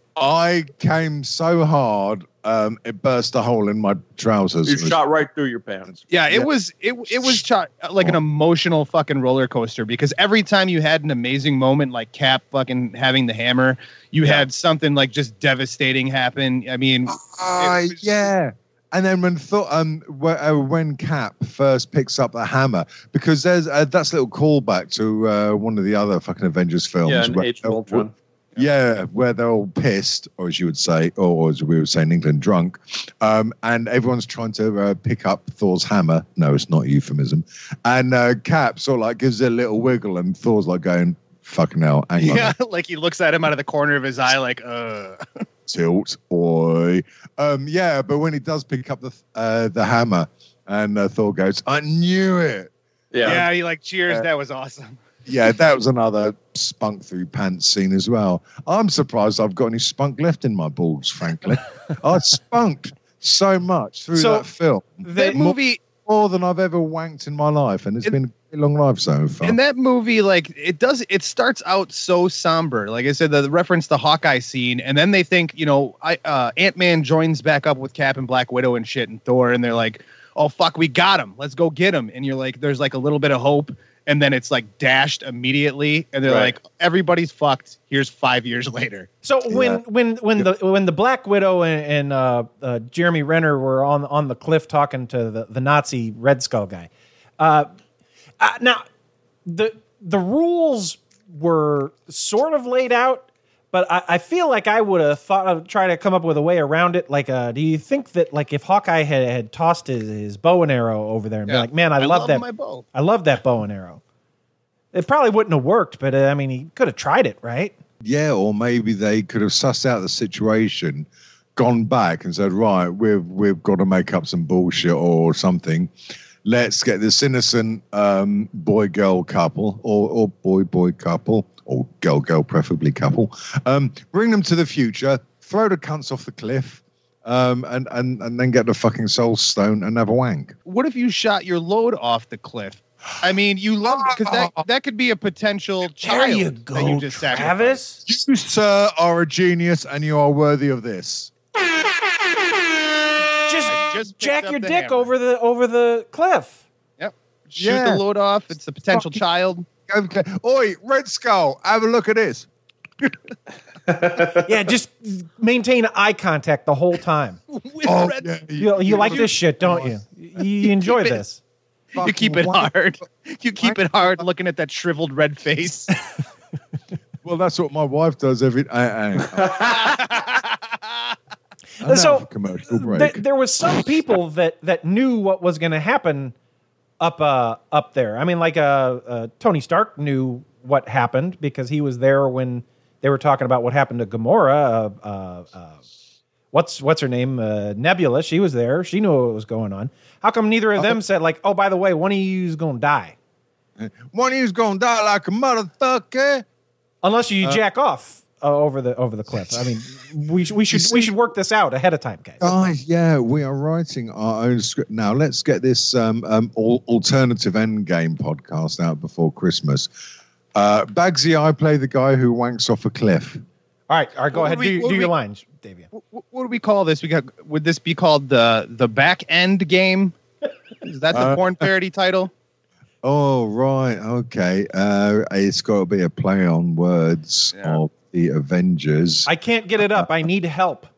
I came so hard, um, it burst a hole in my trousers. You shot right through your pants. Yeah, it Yeah. was it it was ch- like an emotional fucking roller coaster because every time you had an amazing moment like Cap fucking having the hammer, you Yeah. had something like just devastating happen. I mean, Uh, it was- yeah. And then when thought um wh- uh, when Cap first picks up the hammer, because there's uh, that's a little callback to uh, one of the other fucking Avengers films. Yeah, in where- Age of Ultron. Yeah, where they're all pissed, or as you would say, or as we were saying in England, drunk, um, and everyone's trying to uh, pick up Thor's hammer. No, it's not euphemism. And uh, Cap sort of like gives it a little wiggle, and Thor's like going, "Fucking hell, hang on." yeah, like he looks at him out of the corner of his eye, like, uh. Tilt, oi. Um, yeah, but when he does pick up the uh, the hammer, and uh, Thor goes, "I knew it." Yeah. Yeah, he like cheers. Uh, that was awesome. Yeah, that was another spunk through pants scene as well. I'm surprised I've got any spunk left in my balls, frankly. I spunked so much through So, that film. That The- movie More than I've ever wanked in my life, and it's It- been a long life so far. in that movie, like it does, it starts out so somber. Like I said, the, the reference to Hawkeye scene, and then they think, you know, I uh, Ant-Man joins back up with Cap and Black Widow and shit and Thor, and they're like, "Oh fuck, we got him. Let's go get him." And you're like, there's like a little bit of hope, and then it's like dashed immediately, and they're Right. like, everybody's fucked. Here's five years later. So when when when the when the Black Widow and, and uh, uh, Jeremy Renner were on on the cliff talking to the, the Nazi Red Skull guy, uh, uh, now the the rules were sort of laid out, but I, I feel like I would have thought of trying to come up with a way around it. Like, uh, do you think that like if Hawkeye had, had tossed his, his bow and arrow over there and be Yeah. like, man, I, I love, love that my bow. I love that bow and arrow. It probably wouldn't have worked, but uh, I mean, he could have tried it, right? Yeah, or maybe they could have sussed out the situation, gone back and said, right, we've we've got to make up some bullshit or something. Let's get this innocent um, boy-girl couple or, or boy-boy couple or girl-girl preferably couple. Um, bring them to the future, throw the cunts off the cliff, um, and, and, and then get the fucking soul stone and have a wank. What if you shot your load off the cliff? I mean, you love because that that could be a potential child There you that go, you just sacrificed. Travis. You, sir, are a genius and you are worthy of this. Just, I just picked jack up your the dick hammer. over the over the cliff. Yep. Shoot Yeah. the load off. It's a potential Fucking- child. Okay. Oi, Red Skull, have a look at this. Yeah, just maintain eye contact the whole time. With Oh, red- yeah, You, you like this shit, don't you? You, you enjoy keep it- this. You keep it Fucking hard. You keep it hard looking at that shriveled red face. Well, that's what my wife does every. I, I, I'm out So, for commercial break. Th- there was some people that that knew what was going to happen up uh up there. I mean, like uh, uh Tony Stark knew what happened because he was there when they were talking about what happened to Gamora. Uh, uh, uh, what's what's her name? Uh, Nebula. She was there. She knew what was going on. How come neither of them said like, oh, by the way, one of you is going to die? One of you's gonna die like a motherfucker. Unless you jack off uh, over the over the cliff. I mean, we sh- we should we should work this out ahead of time, guys. Guys, yeah, we are writing our own script now. Let's get this um, um al- alternative endgame podcast out before Christmas. Uh, Bagsy, I play the guy who wanks off a cliff. All right, all right, go What ahead. do we- Do, what do do your we- lines, Davian. What, what do we call this? We got. Would this be called the the back end game? Is that the Uh, porn parody title? Oh, right. Okay. Uh, it's got to be a play on words Yeah. of the Avengers. I can't get it up. I need help.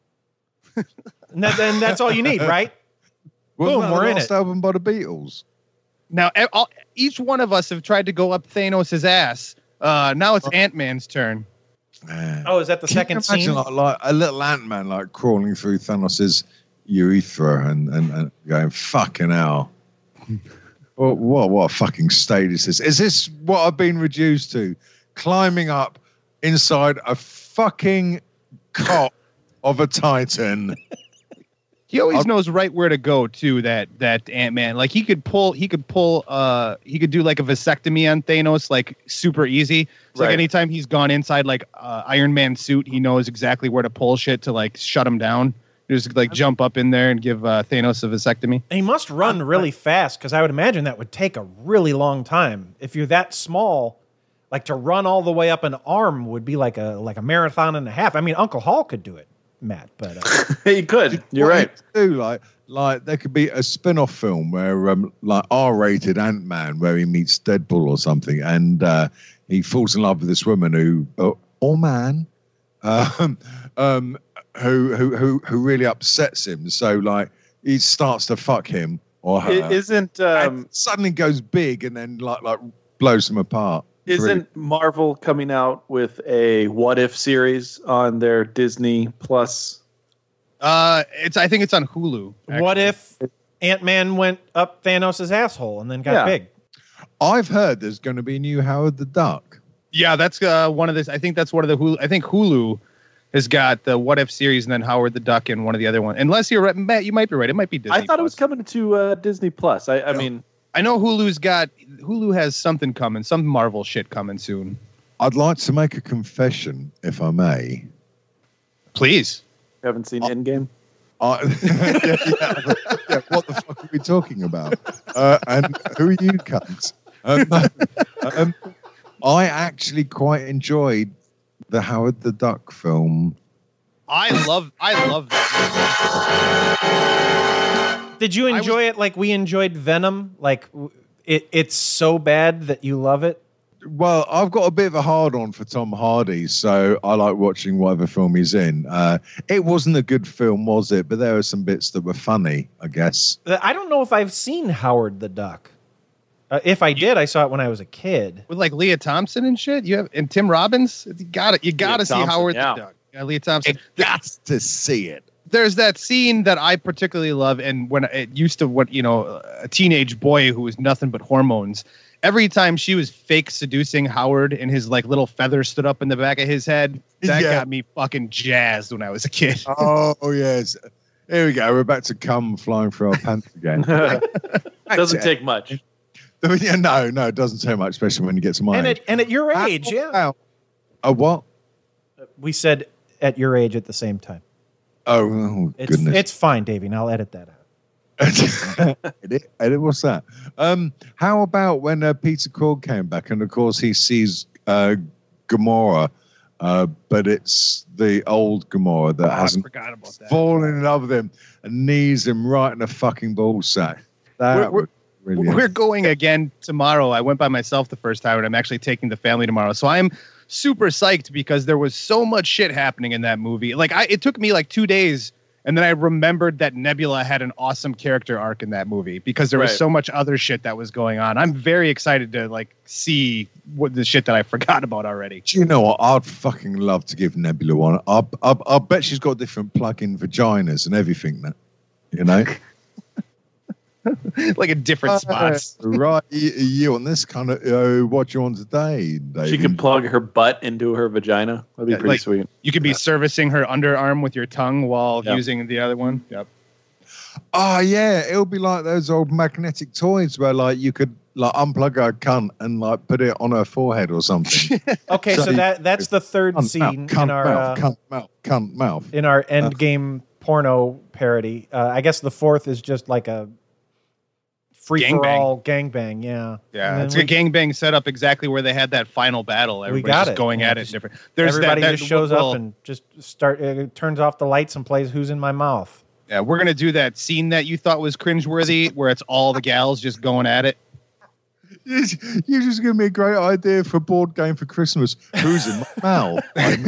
And, that, and that's all you need, right? Wasn't boom, that we're the in last it. album by the Beatles? Now, e- all, each one of us have tried to go up Thanos' ass. Uh, now it's Ant-Man's turn. Man. Oh, is that the Can second you imagine scene? Like, like a little Ant-Man like crawling through Thanos' urethra and, and, and going, fucking hell. What, what, what a fucking state is this? Is this what I've been reduced to? Climbing up inside a fucking cock of a Titan. He always I'll- knows right where to go too. That that Ant-Man, like he could pull, he could pull, uh, he could do like a vasectomy on Thanos, like super easy. So Right. like anytime he's gone inside like uh, Iron Man suit, he knows exactly where to pull shit to like shut him down. Just like jump up in there and give uh, Thanos a vasectomy. He must run really fast because I would imagine that would take a really long time. If you're that small, like to run all the way up an arm would be like a like a marathon and a half. I mean, Uncle Hall could do it, Matt, but uh, you could. You're What right. you do, like, like there could be a spin-off film where, um, like R-rated Ant-Man, where he meets Deadpool or something, and uh, he falls in love with this woman who, uh, or man, um, um, who, who who who really upsets him. So, like, he starts to fuck him or her. It isn't um, and suddenly goes big and then like like blows them apart. isn't Marvel coming out with a What If series on their Disney Plus? Uh, it's I think it's on Hulu. what actually. if Ant-Man went up Thanos' asshole and then got Yeah. big? I've heard there's going to be a new Howard the Duck. Yeah, that's uh, one of this. I think that's one of the Hulu. I think Hulu has got the What If series and then Howard the Duck and one of the other ones. Unless you're right, Matt, you might be right. It might be Disney. I thought it was Plus. coming to uh, Disney Plus. I, I mean, I know Hulu's got Hulu has something coming, some Marvel shit coming soon. I'd like to make a confession, if I may. Please. haven't seen Endgame. I, yeah, yeah, yeah, what the fuck are we talking about? Uh, and who are you, cunts? Um, um, I actually quite enjoyed the Howard the Duck film. I love I love that. Did you I enjoy it like we enjoyed Venom? Like w- it, it's so bad that you love it? Well, I've got a bit of a hard on for Tom Hardy, so I like watching whatever film he's in. Uh, it wasn't a good film, was it? But there were some bits that were funny, I guess. Uh, I don't know if I've seen Howard the Duck. Uh, if I did, I saw it when I was a kid. With like Leah Thompson and shit. You have and Tim Robbins. You got it. You got to see Thompson, Howard yeah. the Duck. Yeah, Leah Thompson. Got to see it. There's that scene that I particularly love, and when it used to, what you know, a teenage boy who was nothing but hormones. Every time she was fake seducing Howard and his like little feather stood up in the back of his head, that Yeah. got me fucking jazzed when I was a kid. Oh, yes. Here we go. We're about to come flying through our pants again. Doesn't take much. Yeah, no, no, it doesn't take much, especially when you get to my And age. at, and at your How age, yeah. about- A what? We said at your age at the same time. Oh, oh It's goodness. it's fine, Davey, and I'll edit that out. edit, edit, what's that? Um, how about when uh, Peter Cord came back, and of course he sees uh, Gamora, uh, but it's the old Gamora that I hasn't forgot about that. fallen in love with him and knees him right in the fucking ball sack. That We're- we're- was brilliant. We're going again tomorrow. I went by myself the first time, and I'm actually taking the family tomorrow. So I'm super psyched because there was so much shit happening in that movie. Like, I, it took me like two days, and then I remembered that Nebula had an awesome character arc in that movie because there was Right. so much other shit that was going on. I'm very excited to like see what the shit that I forgot about already. Do you know what? I'd fucking love to give Nebula one. I I I bet she's got different plug-in vaginas and everything. That you know. Like in different spots. Uh, right, you, you on this kind of uh, what you on today? Dave? She could plug her butt into her vagina. That'd be Yeah, pretty like- sweet. You could be servicing her underarm with your tongue while Yep. using the other one. Yep. Oh yeah, it'll be like those old magnetic toys where like you could like unplug her cunt and like put it on her forehead or something. Okay, so So- that that's the third Cunt scene mouth, cunt in our mouth, uh, cunt mouth, cunt mouth. in our end game porno parody. Uh, I guess the fourth is just like a free for Gangbang. all gangbang. Yeah, Yeah, And then it's we- a gangbang setup exactly where they had that final battle. Everybody's got just it. going Yeah, at it just different. There's Everybody that, that just shows little- up and just start uh, turns off the lights and plays "Who's in My Mouth." Yeah, we're gonna do that scene that you thought was cringeworthy, where it's all the gals just going at it. You you just give me a great idea for a board game for Christmas. Who's in my mouth? Daddy,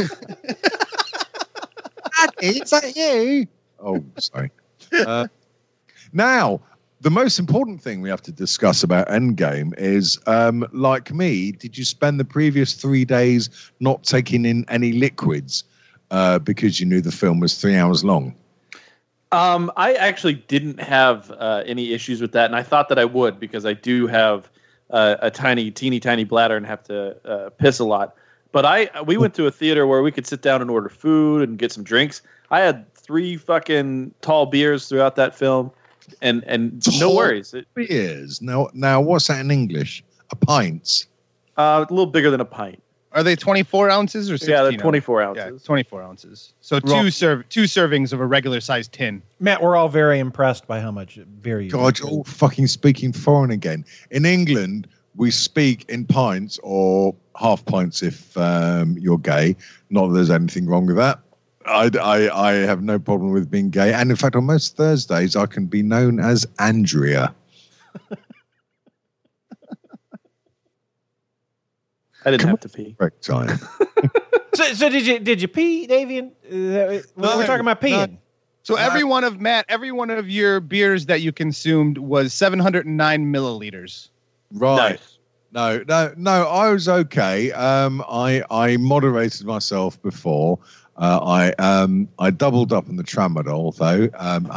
is that you? Oh, sorry. Uh, now, the most important thing we have to discuss about Endgame is, um, like me, did you spend the previous three days not taking in any liquids uh, because you knew the film was three hours long? Um, I actually didn't have uh, any issues with that, and I thought that I would because I do have uh, a tiny, teeny, tiny bladder and have to uh, piss a lot. But I, we went to a theater where we could sit down and order food and get some drinks. I had three fucking tall beers throughout that film, and and no worries. It, Beers. Now, now, what's that in English? A pint. uh, a little bigger than a pint. Are they twenty-four ounces or sixteen? Yeah, they're twenty-four ounces? ounces. Yeah, twenty-four ounces. So Wrong. two serve two servings of a regular sized tin. Matt, we're all very impressed by how much beer you God, drink. you're all fucking speaking foreign again. In England, we speak in pints or half pints if um, you're gay. Not that there's anything wrong with that. I, I, I have no problem with being gay. And in fact, on most Thursdays, I can be known as Andrea. I didn't have to pee. Correct time. So, so did you did you pee, Davian? Uh, No, we're talking about peeing. no. So every one of Matt, every one of your beers that you consumed was seven hundred nine milliliters. Right. Nice. No, no, no. I was okay. Um, I I moderated myself before. Uh, I um I doubled up on the tramadol though. Um,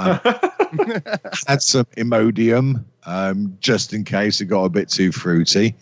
I had some Imodium um just in case it got a bit too fruity.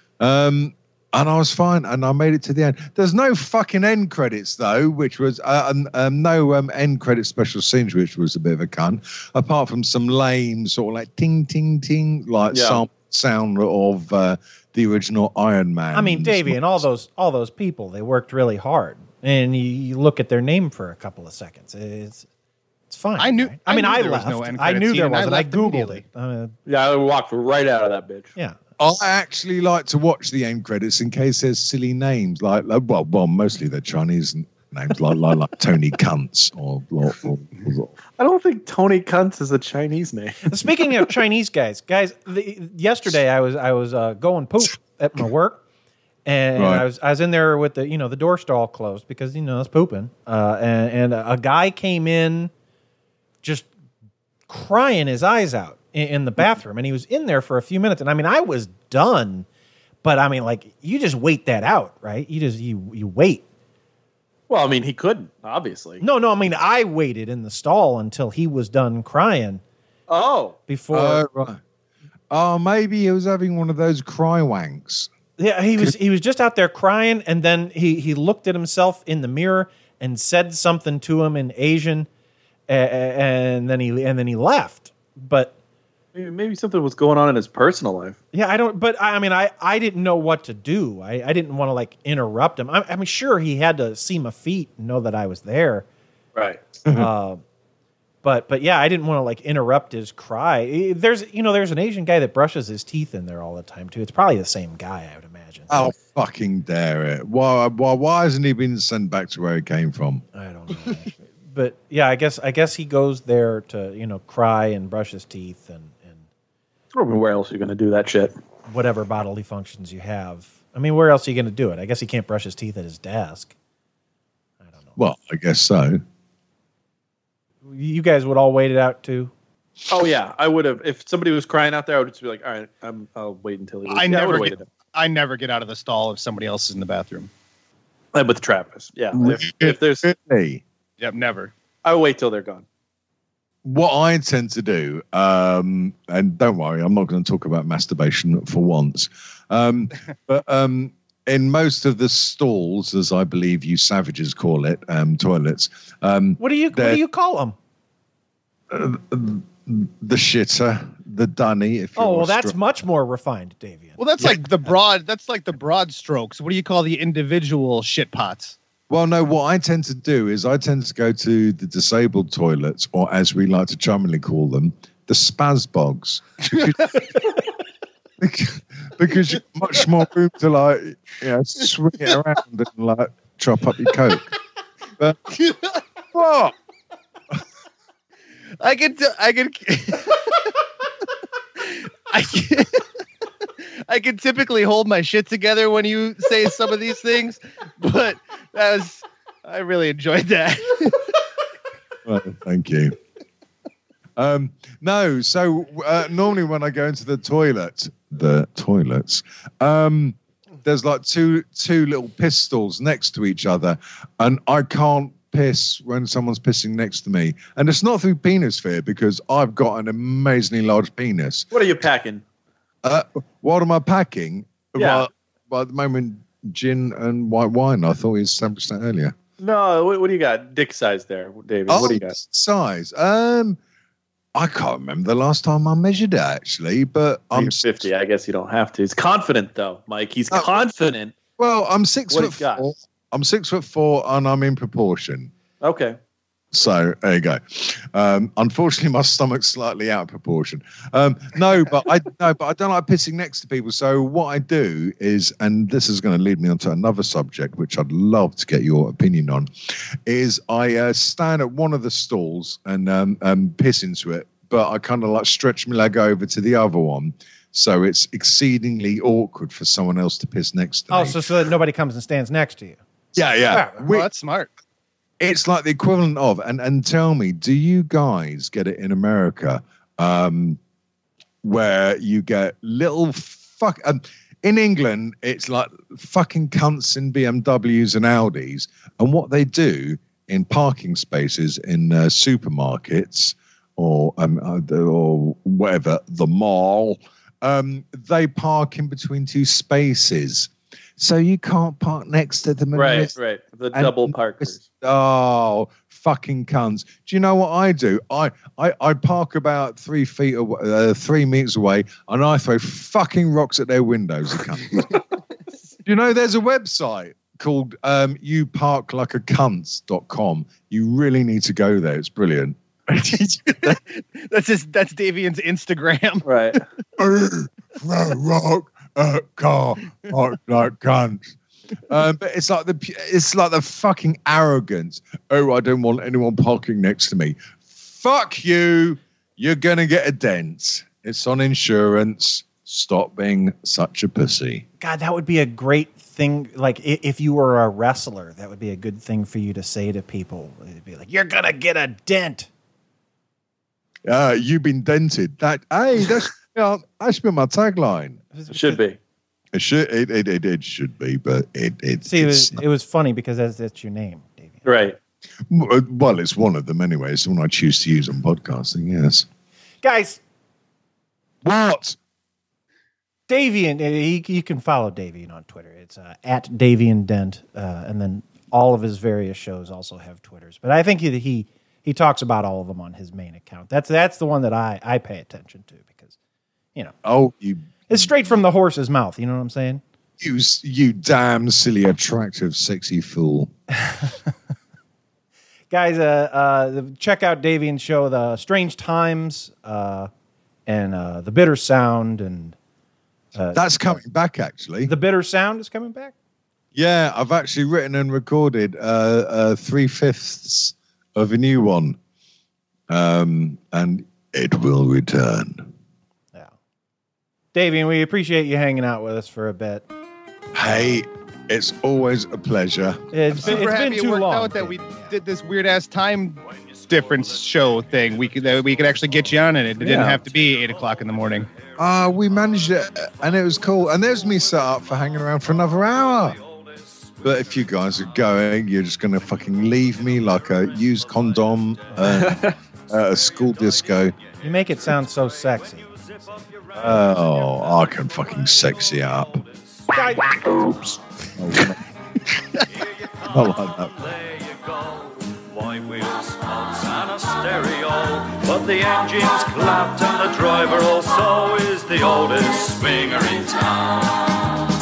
Um, and I was fine, and I made it to the end. There's no fucking end credits though, which was uh, um, um, no um, end credit special scenes, which was a bit of a cunt. Apart from some lame sort of like ting ting ting like Yeah. some sound of uh, the original Iron Man. I mean, Davian, all those all those people, they worked really hard, and you, you look at their name for a couple of seconds. It's it's fine. I knew- right? I I mean, knew I there was left. no end I credit knew scene, there and I wasn't. I, left googled immediately. it. Uh, Yeah, I walked right out of that bitch. yeah. I actually like to watch the end credits in case there's silly names like, like well, well, mostly they're Chinese names like like, like Tony Cunts or, or, or, or I don't think Tony Kuntz is a Chinese name. Speaking of Chinese guys, guys, the, yesterday I was I was uh, going poop at my work, and Right. I was I was in there with the you know the door stall closed because you know it's pooping, uh, and and a guy came in, just crying his eyes out in, in the bathroom, and he was in there for a few minutes, and I mean I was done, but I mean like you just wait that out, right? You just you you wait. Well, I mean, he couldn't, obviously. No, no, I mean I waited in the stall until he was done crying Oh, before. Uh, right. Oh, maybe he was having one of those cry wanks. Yeah, he was he was just out there crying, and then he he looked at himself in the mirror and said something to him in Asian, a- a- and then he and then he left. But maybe, maybe something was going on in his personal life. yeah, I don't. But I I mean, I I didn't know what to do. I I didn't want to like interrupt him. I, I mean, sure, he had to see my feet and know that I was there. Right. uh, but but yeah, I didn't want to like interrupt his cry. There's you know there's an Asian guy that brushes his teeth in there all the time too. It's probably the same guy, I would imagine. Oh, fucking dare it. Why, why, why hasn't he been sent back to where he came from? I don't know. But yeah, I guess I guess he goes there to you know cry and brush his teeth and, and I mean, where else are you going to do that shit? whatever bodily functions you have. I mean, where else are you going to do it? I guess he can't brush his teeth at his desk. I don't know. Well, I guess so. You guys would all wait it out too. Oh yeah, I would have. If somebody was crying out there, I would just be like, "All right, I'm, I'll wait until he." I yeah, never would've get, waited. I never get out of the stall if somebody else is in the bathroom. Uh, with Travis. Yeah, if, if there's, Really? Yep, never. I would wait till they're gone. What I tend to do, um, and don't worry, I'm not going to talk about masturbation for once, um, but um, in most of the stalls, as I believe you savages call it, um, toilets, um, What do you What They're- do you call them? the shitter, the dunny. If you're Oh, well, that's Austra- much more refined, Davian. Well, that's like the broad. That's like the broad strokes. What do you call the individual shit pots? Well, no, what I tend to do is I tend to go to the disabled toilets, or as we like to charmingly call them, the spaz bogs. Because, because you've much more room to like, you know, swing it around and like chop up your coke. But what? I can, t- I can, I can, I can typically hold my shit together when you say some of these things, but that was, I really enjoyed that. Well, thank you. Um, no, so uh, normally when I go into the toilet, the toilets, um, there's like two two little piss stalls next to each other, and I can't piss when someone's pissing next to me. And it's not through penis fear, because I've got an amazingly large penis. What are you packing? Uh, what am I packing? Yeah. Well, well, at the moment, gin and white wine. I thought it was ten percent earlier. No, what, what do you got? Dick size there, David. Oh, what do you got? size. Um, I can't remember the last time I measured it, actually, but I'm I'm fifty. I guess you don't have to. He's confident, though, Mike. He's Oh. confident. well. I'm six What foot he's got? four. I'm six foot four, and I'm in proportion. Okay. So there you go. Um, unfortunately, my stomach's slightly out of proportion. Um, no, but I no, but I don't like pissing next to people. So what I do is, and this is going to lead me on to another subject, which I'd love to get your opinion on, is I uh, stand at one of the stalls and um, um, piss into it, but I kind of like stretch my leg over to the other one. So it's exceedingly awkward for someone else to piss next to Oh, me. so so that nobody comes and stands next to you. yeah, yeah. Well, We- Well, that's smart. it's like the equivalent of, and and tell me, do you guys get it in America, um, where you get little fuck? Um, in England, it's like fucking cunts in B M Ws and Audis, and what they do in parking spaces in uh, supermarkets or um uh, or whatever, the mall, um, they park in between two spaces. So you can't park next to them. and Right, miss- right. The and double miss- parkers. Oh, fucking cunts! Do you know what I do? I I, I park about three feet away, uh, three meters away, and I throw fucking rocks at their windows. You cunts. You know, there's a website called um, you park like a cunts dot com. You really need to go there. It's brilliant. That's just that's Davian's Instagram. Right. Throw rock at car park like cunts. Um, but it's like the it's like the fucking arrogance. Oh, I don't want anyone parking next to me. Fuck you. You're gonna get a dent. It's on insurance. Stop being such a pussy. God, that would be a great thing. Like i- if you were a wrestler, that would be a good thing for you to say to people. It'd be like, "You're gonna get a dent." Uh, you've been dented. That hey, that's yeah, that should be my tagline. Should be. It should it it, it, it should be, but it it See, it it's was, it was funny because that's, that's your name, Davey. Right. well, it's one of them anyway. It's the one I choose to use on podcasting. Yes. Guys, What? Davian, uh, he, you can follow Davian on Twitter. It's uh, at Davian Dent, uh, and then all of his various shows also have Twitters. But I think he he, he talks about all of them on his main account. That's that's the one that I, I pay attention to because, you know, Oh, you it's straight from the horse's mouth. You know what I'm saying? you you damn silly, attractive, sexy fool. Guys, uh, uh, check out Davian's show, The Strange Times, uh, and uh, The Bitter Sound, and That's coming back, actually. The Bitter Sound is coming back. Yeah, I've actually written and recorded uh, uh, three fifths of a new one, um, and it will return. Yeah, Davian, we appreciate you hanging out with us for a bit. Hey, it's always a pleasure. It's been, Super it's happy been it too worked long. out that we did this weird ass time difference show thing. We could that we could actually get you on it. It didn't Yeah. have to be eight o'clock in the morning. Uh, we managed it, and it was cool. And there's me set up for hanging around for another hour. But if you guys are going, you're just going to fucking leave me like a used condom uh, at a school disco. You make it sound so sexy. Oh, I can fucking sexy up. Guys, Oops. Oh, I like that. There you go. White wheels, spokes, and a stereo. But the engine's clapped and the driver also is the oldest swinger in town.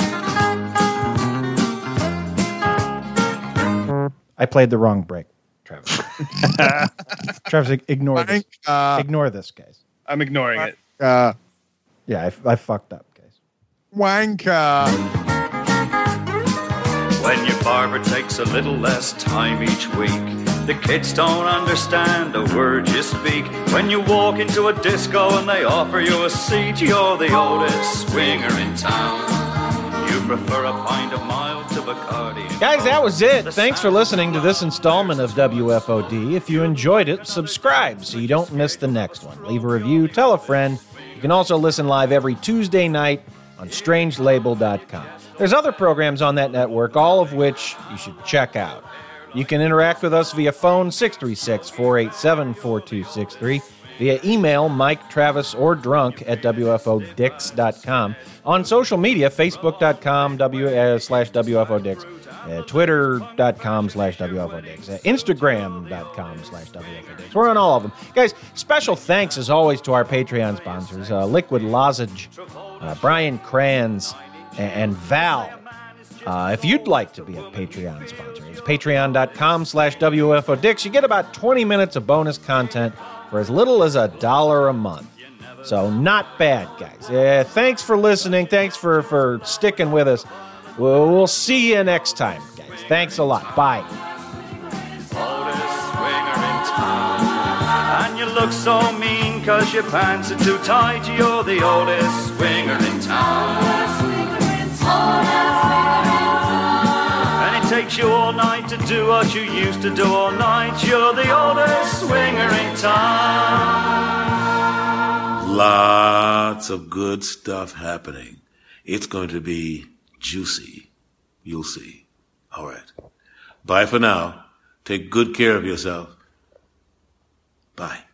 I played the wrong break, Travis. Travis, ignore this. Uh, Ignore this, guys. I'm ignoring it. uh, Yeah, I, I fucked up, guys. wanker. When your barber takes a little less time each week, The kids don't understand a word you speak. When you walk into a disco and they offer you a seat, you're the oldest swinger in town. You prefer a pint of mild to Bacardi. Guys, that was it. Thanks for listening to this installment of W F O D. If you enjoyed it, subscribe so you don't miss the next one. Leave a review, tell a friend. You can also listen live every Tuesday night on strange label dot com. There's other programs on that network, all of which you should check out. You can interact with us via phone, six three six, four eight seven, four two six three, via email, Mike, Travis, or Drunk at W F O Dix dot com. On social media, Facebook dot com w, uh, slash W F O Dix, uh, Twitter dot com slash W F O Dix, uh, Instagram dot com slash W F O Dix. We're on all of them. Guys, special thanks as always to our Patreon sponsors, uh, Liquid Lozenge, uh, Brian Kranz, and, and Val. Uh, if you'd like to be a Patreon sponsor, it's patreon dot com slash W F O Dix. You get about twenty minutes of bonus content for as little as a dollar a month. So not bad, guys. Uh, thanks for listening. Thanks for, for sticking with us. We'll, we'll see you next time, guys. Thanks a lot. Bye. Oldest swinger in town. And you look so mean cause your pants are too tight. You're the oldest swinger in town. And it takes you all night to do what you used to do all night. You're the oldest swinger in town. Lots of good stuff happening. It's going to be juicy. You'll see. All right. Bye for now. Take good care of yourself. Bye.